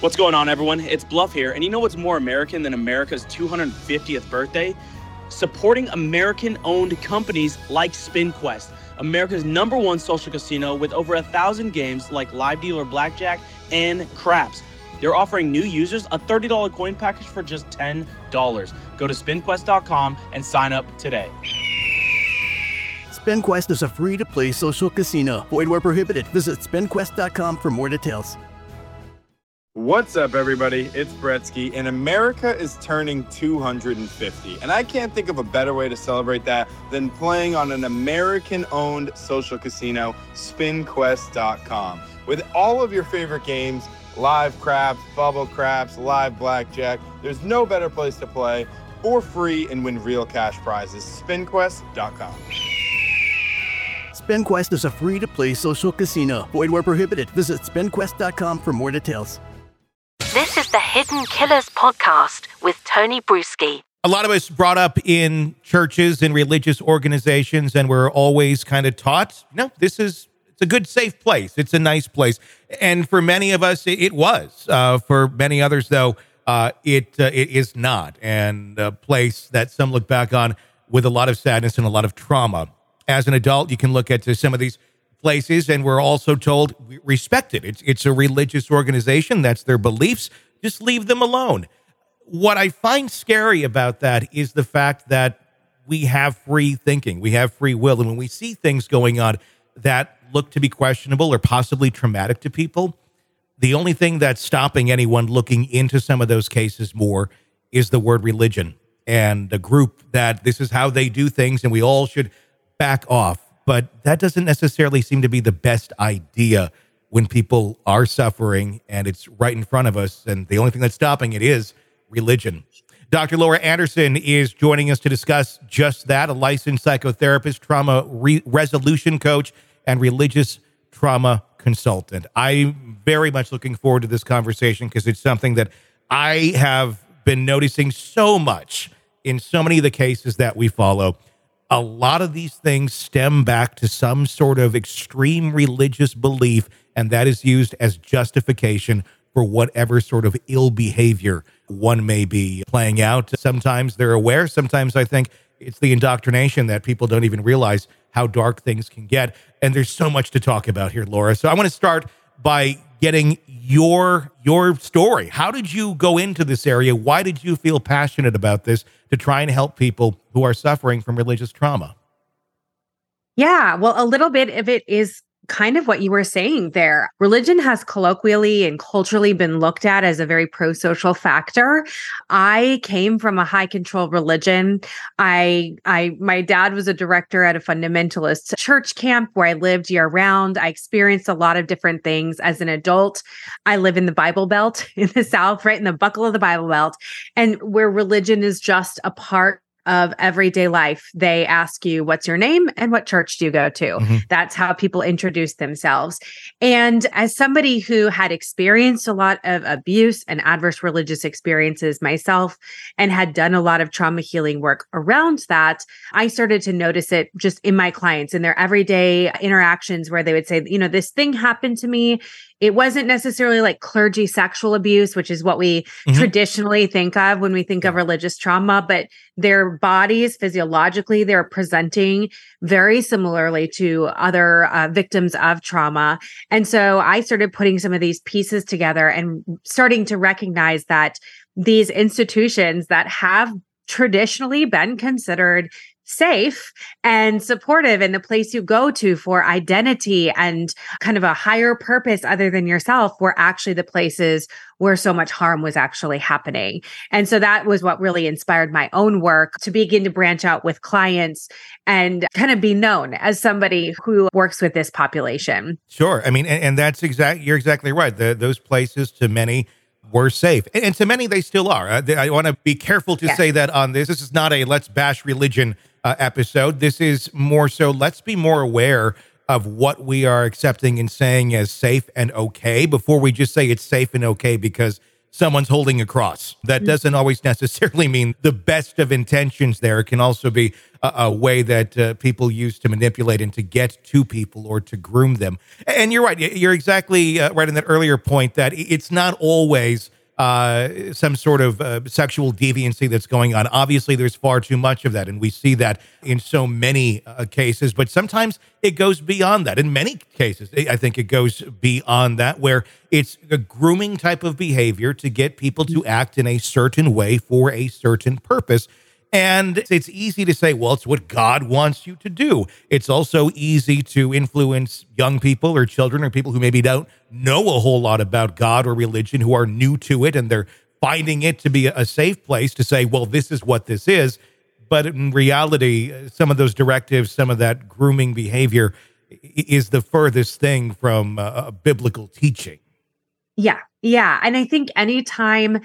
What's going on, everyone? It's Bluff here, and you know what's more American than America's 250th birthday? Supporting American-owned companies like SpinQuest, America's #1 social casino with over 1,000 games like Live Dealer Blackjack and Craps. They're offering new users a $30 coin package for just $10. Go to SpinQuest.com and sign up today. SpinQuest is a free-to-play social casino. Void where prohibited. Visit SpinQuest.com for more details. What's up, everybody? It's Bretsky, and America is turning 250. And I can't think of a better way to celebrate that than playing on an American-owned social casino, SpinQuest.com. With all of your favorite games, live craps, bubble craps, live blackjack, there's no better place to play for free and win real cash prizes. SpinQuest.com. SpinQuest is a free-to-play social casino. Void where prohibited. Visit SpinQuest.com for more details. This is the Hidden Killers podcast with Tony Bruschi. A lot of us brought up in churches and religious organizations, and we're always kind of taught, it's a good, safe place. It's a nice place. And for many of us, it was. For many others, though, it is not. And a place that some look back on with a lot of sadness and a lot of trauma. As an adult, you can look at some of these places, and we're also told, respect it. It's a religious organization. That's their beliefs. Just leave them alone. What I find scary about that is the fact that we have free thinking. We have free will. And when we see things going on that look to be questionable or possibly traumatic to people, the only thing that's stopping anyone looking into some of those cases more is the word religion and a group that this is how they do things and we all should back off. But that doesn't necessarily seem to be the best idea when people are suffering and it's right in front of us. And the only thing that's stopping it is religion. Dr. Laura Anderson is joining us to discuss just that, a licensed psychotherapist, trauma resolution coach, and religious trauma consultant. I'm very much looking forward to this conversation because it's something that I have been noticing so much in so many of the cases that we follow. A lot of these things stem back to some sort of extreme religious belief, and that is used as justification for whatever sort of ill behavior one may be playing out. Sometimes they're aware. Sometimes I think it's the indoctrination that people don't even realize how dark things can get. And there's so much to talk about here, Laura. So I want to start by getting your story. How did you go into this area? Why did you feel passionate about this to try and help people who are suffering from religious trauma? Yeah, well, a little bit of it is kind of what you were saying there. Religion has colloquially and culturally been looked at as a very pro-social factor. I came from a high control religion. My dad was a director at a fundamentalist church camp where I lived year round. I experienced a lot of different things as an adult. I live in the Bible Belt in the South, right in the buckle of the Bible Belt, and where religion is just a part of everyday life. They ask you, what's your name and what church do you go to? Mm-hmm. That's how people introduce themselves. And as somebody who had experienced a lot of abuse and adverse religious experiences myself and had done a lot of trauma healing work around that, I started to notice it just in my clients in their everyday interactions where they would say, this thing happened to me. It wasn't necessarily like clergy sexual abuse, which is what we traditionally think of when we think of religious trauma, but their bodies physiologically, they're presenting very similarly to other victims of trauma. And so I started putting some of these pieces together and starting to recognize that these institutions that have traditionally been considered safe and supportive and the place you go to for identity and kind of a higher purpose other than yourself were actually the places where so much harm was actually happening. And so that was what really inspired my own work to begin to branch out with clients and kind of be known as somebody who works with this population. Sure. I mean, and that's you're exactly right. Those places to many were safe. And to many, they still are. I want to be careful to say that on this. This is not a let's bash religion episode. This is more so let's be more aware of what we are accepting and saying as safe and okay before we just say it's safe and okay because someone's holding a cross. That doesn't always necessarily mean the best of intentions there. It can also be a way that people use to manipulate and to get to people or to groom them. And you're right. You're exactly right in that earlier point that it's not always some sort of sexual deviancy that's going on. Obviously, there's far too much of that, and we see that in so many cases, but sometimes it goes beyond that. In many cases, I think it goes beyond that, where it's a grooming type of behavior to get people to act in a certain way for a certain purpose. And it's easy to say, well, it's what God wants you to do. It's also easy to influence young people or children or people who maybe don't know a whole lot about God or religion, who are new to it, and they're finding it to be a safe place to say, well, this is what this is. But in reality, some of those directives, some of that grooming behavior is the furthest thing from biblical teaching. Yeah. Yeah. And I think anytime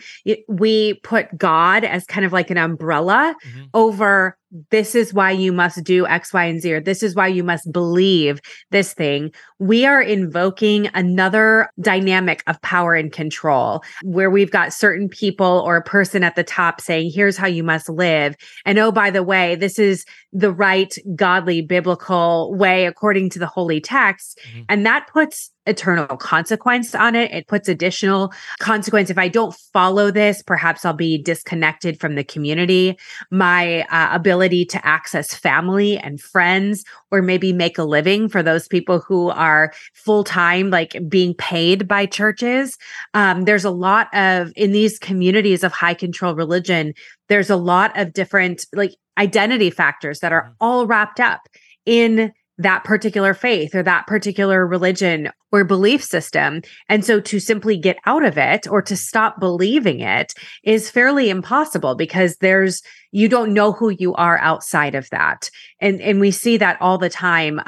we put God as kind of like an umbrella over this is why you must do X, Y, and Z, or this is why you must believe this thing, we are invoking another dynamic of power and control where we've got certain people or a person at the top saying, here's how you must live. And oh, by the way, this is the right, godly, biblical way according to the holy text. And that puts eternal consequence on it. It puts additional consequence. If I don't follow this, perhaps I'll be disconnected from the community. My ability to access family and friends, or maybe make a living for those people who are full-time, like being paid by churches. There's a lot of, in these communities of high control religion, there's a lot of different like identity factors that are all wrapped up in that particular faith or that particular religion or belief system. And so to simply get out of it or to stop believing it is fairly impossible because you don't know who you are outside of that. And we see that all the time.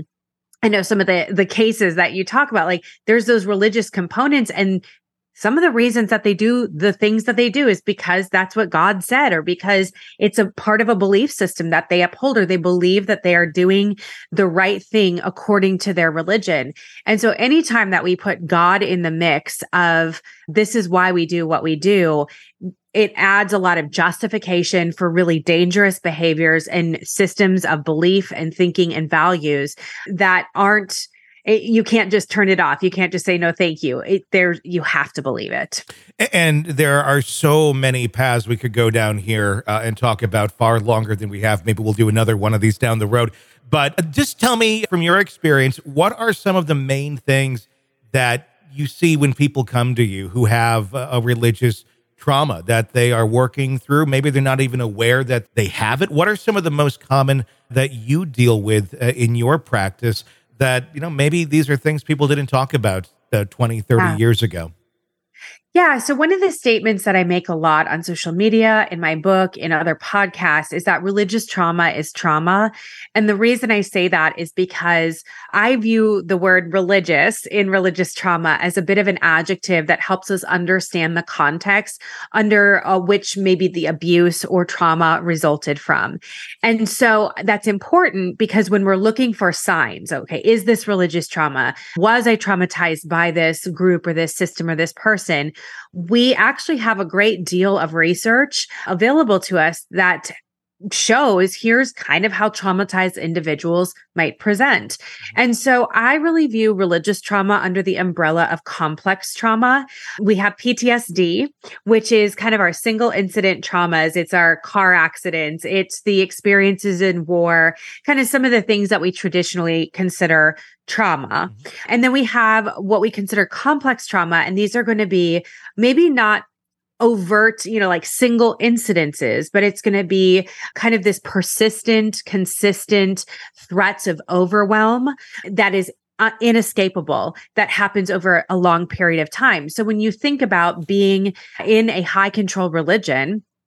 I know some of the cases that you talk about, like there's those religious components, and some of the reasons that they do the things that they do is because that's what God said, or because it's a part of a belief system that they uphold, or they believe that they are doing the right thing according to their religion. And so anytime that we put God in the mix of this is why we do what we do, it adds a lot of justification for really dangerous behaviors and systems of belief and thinking and values that aren't. You can't just turn it off. You can't just say, no, thank you. You have to believe it. And there are so many paths we could go down here and talk about far longer than we have. Maybe we'll do another one of these down the road. But just tell me from your experience, what are some of the main things that you see when people come to you who have a religious trauma that they are working through? Maybe they're not even aware that they have it. What are some of the most common that you deal with in your practice that, maybe these are things people didn't talk about 20, 30 years ago? Yeah. So one of the statements that I make a lot on social media, in my book, in other podcasts, is that religious trauma is trauma. And the reason I say that is because I view the word religious in religious trauma as a bit of an adjective that helps us understand the context under which maybe the abuse or trauma resulted from. And so that's important because when we're looking for signs, okay, is this religious trauma? Was I traumatized by this group or this system or this person? We actually have a great deal of research available to us that shows here's kind of how traumatized individuals might present. And so I really view religious trauma under the umbrella of complex trauma. We have PTSD, which is kind of our single incident traumas. It's our car accidents. It's the experiences in war, kind of some of the things that we traditionally consider trauma. And then we have what we consider complex trauma. And these are going to be maybe not overt, like single incidences, but it's going to be kind of this persistent, consistent threats of overwhelm that is inescapable, that happens over a long period of time. So when you think about being in a high control religion,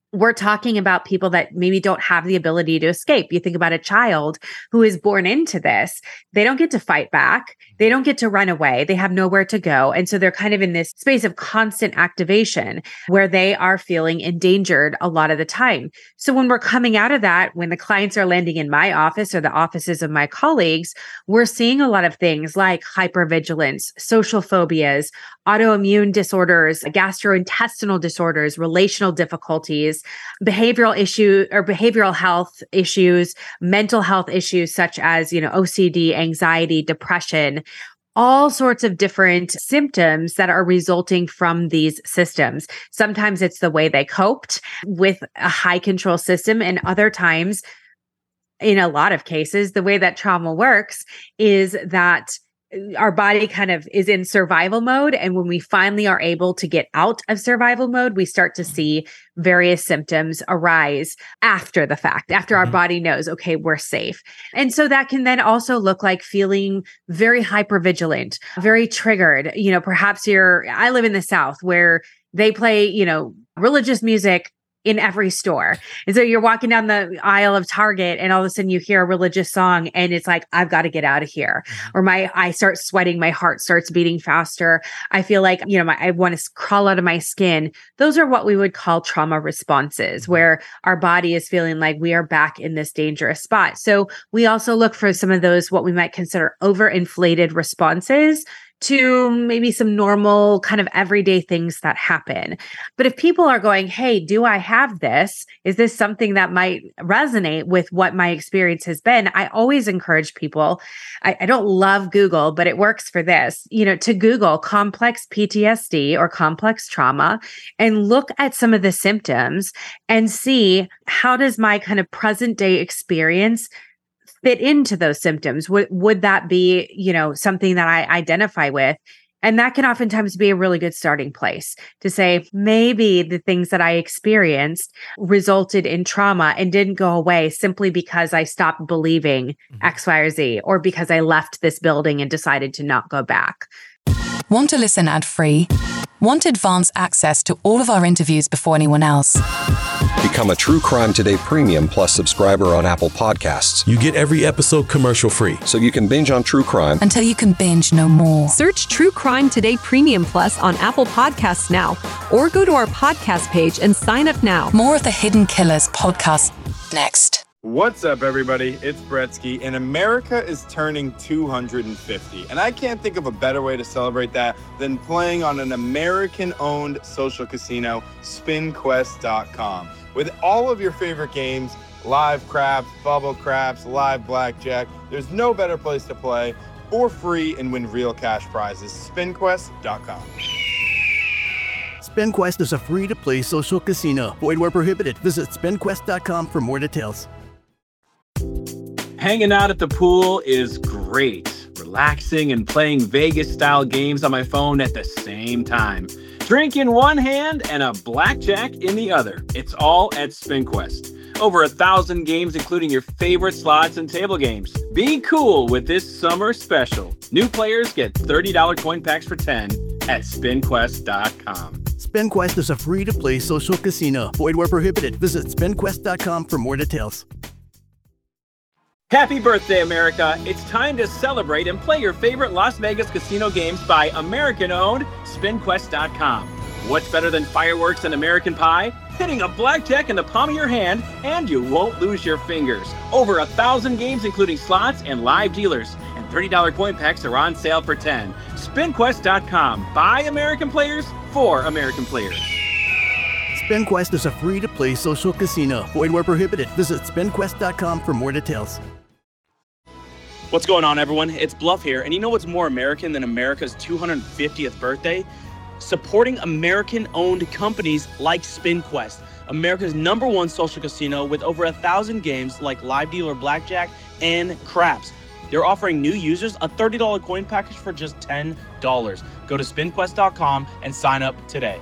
we're talking about people that maybe don't have the ability to escape. You think about a child who is born into this. They don't get to fight back. They don't get to run away. They have nowhere to go. And so they're kind of in this space of constant activation where they are feeling endangered a lot of the time. So when we're coming out of that, when the clients are landing in my office or the offices of my colleagues, we're seeing a lot of things like hypervigilance, social phobias, autoimmune disorders, gastrointestinal disorders, relational difficulties, behavioral health issues, mental health issues such as, OCD, anxiety, depression, all sorts of different symptoms that are resulting from these systems. Sometimes it's the way they coped with a high control system, and other times, in a lot of cases, the way that trauma works is that our body kind of is in survival mode. And when we finally are able to get out of survival mode, we start to see various symptoms arise after the fact, after our body knows, okay, we're safe. And so that can then also look like feeling very hypervigilant, very triggered. Perhaps I live in the South where they play, religious music in every store. And so you're walking down the aisle of Target and all of a sudden you hear a religious song and it's like, I've got to get out of here. Or I start sweating, my heart starts beating faster. I feel like, I want to crawl out of my skin. Those are what we would call trauma responses, where our body is feeling like we are back in this dangerous spot. So we also look for some of those, what we might consider overinflated responses to maybe some normal kind of everyday things that happen. But if people are going, hey, do I have this? Is this something that might resonate with what my experience has been? I always encourage people, I don't love Google, but it works for this, to Google complex PTSD or complex trauma and look at some of the symptoms and see, how does my kind of present day experience fit into those symptoms? Would that be, something that I identify with? And that can oftentimes be a really good starting place to say, maybe the things that I experienced resulted in trauma and didn't go away simply because I stopped believing X, Y, or Z, or because I left this building and decided to not go back. Want to listen ad-free? Want advanced access to all of our interviews before anyone else? Become a True Crime Today Premium Plus subscriber on Apple Podcasts. You get every episode commercial-free, so you can binge on true crime until you can binge no more. Search True Crime Today Premium Plus on Apple Podcasts now, or go to our podcast page and sign up now. More of the Hidden Killers podcast next. What's up, everybody? It's Bretsky, and America is turning 250. And I can't think of a better way to celebrate that than playing on an American-owned social casino, SpinQuest.com. With all of your favorite games, live craps, bubble craps, live blackjack, there's no better place to play for free and win real cash prizes. SpinQuest.com. SpinQuest is a free-to-play social casino. Void where prohibited. Visit SpinQuest.com for more details. Hanging out at the pool is great. Relaxing and playing Vegas-style games on my phone at the same time. Drink in one hand and a blackjack in the other. It's all at SpinQuest. Over 1,000 games, including your favorite slots and table games. Be cool with this summer special. New players get $30 coin packs for 10 at SpinQuest.com. SpinQuest is a free-to-play social casino. Void where prohibited. Visit SpinQuest.com for more details. Happy birthday, America. It's time to celebrate and play your favorite Las Vegas casino games by American-owned SpinQuest.com. What's better than fireworks and American pie? Hitting a blackjack in the palm of your hand, and you won't lose your fingers. Over 1,000 games, including slots and live dealers. And $30 coin packs are on sale for 10. SpinQuest.com. By American players, for American players. SpinQuest is a free-to-play social casino. Void where prohibited. Visit SpinQuest.com for more details. What's going on, everyone? It's Bluff here, and you know what's more American than America's 250th birthday? Supporting American-owned companies like SpinQuest, America's #1 social casino with over 1,000 games like live dealer blackjack and craps. They're offering new users a $30 coin package for just $10. Go to SpinQuest.com and sign up today.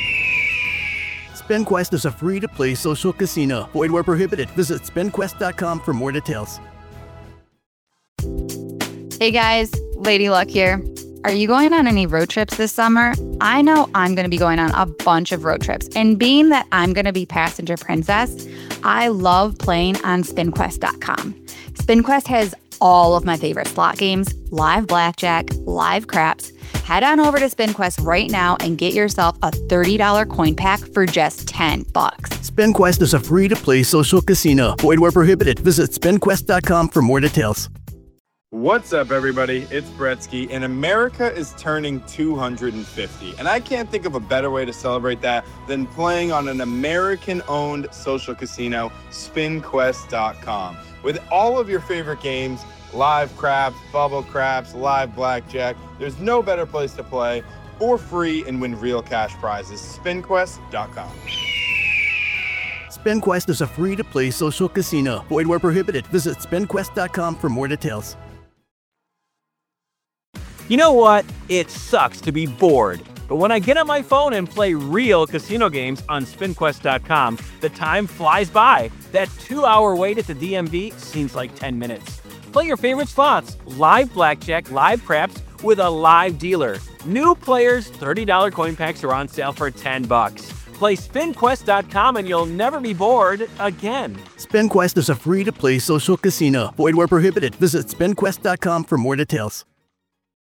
SpinQuest is a free-to-play social casino. Void where prohibited. Visit SpinQuest.com for more details. Hey guys, Lady Luck here. Are you going on any road trips this summer? I know I'm going to be going on a bunch of road trips. And being that I'm going to be passenger princess, I love playing on SpinQuest.com. SpinQuest has all of my favorite slot games, live blackjack, live craps. Head on over to SpinQuest right now and get yourself a $30 coin pack for just $10. SpinQuest is a free-to-play social casino. Void where prohibited. Visit SpinQuest.com for more details. What's up, everybody? It's Bretsky, and America is turning 250. And I can't think of a better way to celebrate that than playing on an American-owned social casino, SpinQuest.com. With all of your favorite games, live craps, bubble craps, live blackjack, there's no better place to play for free and win real cash prizes. SpinQuest.com. SpinQuest is a free-to-play social casino. Void where prohibited. Visit SpinQuest.com for more details. You know what? It sucks to be bored. But when I get on my phone and play real casino games on SpinQuest.com, the time flies by. That 2-hour wait at the DMV seems like 10 minutes. Play your favorite slots, live blackjack, live craps, with a live dealer. New players, $30 coin packs are on sale for $10. Play SpinQuest.com and you'll never be bored again. SpinQuest is a free-to-play social casino. Void where prohibited. Visit SpinQuest.com for more details.